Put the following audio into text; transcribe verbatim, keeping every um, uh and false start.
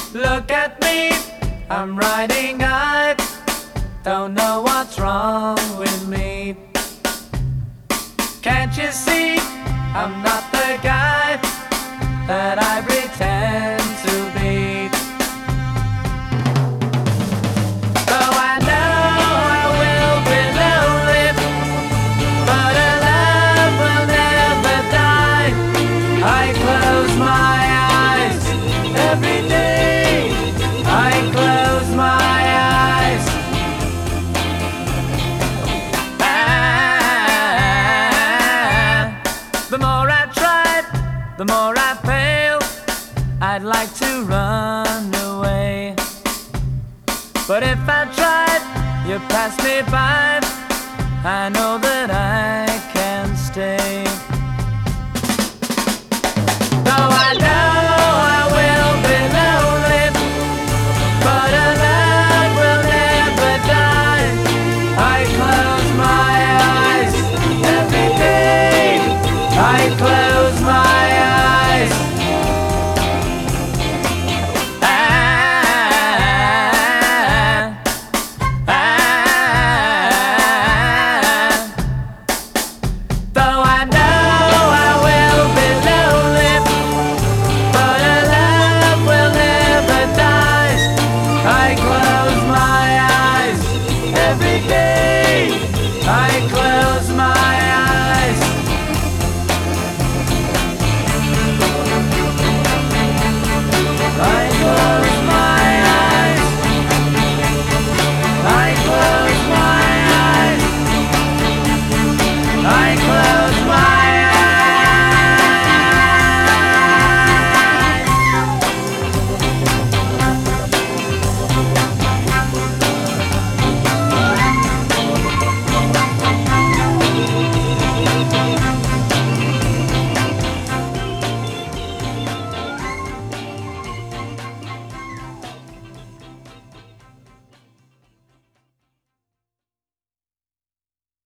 Look at me, I'm riding high. Don't know what's wrong with me. Can't you see, I'm not the guy that I pretend to be. Though I know I will be lonely, but a love will never die. I close my eyes every day. I close my eyes. The more I try, the more I fail. I'd like to run away, but if I tried, you pass me by. I know that I can stay.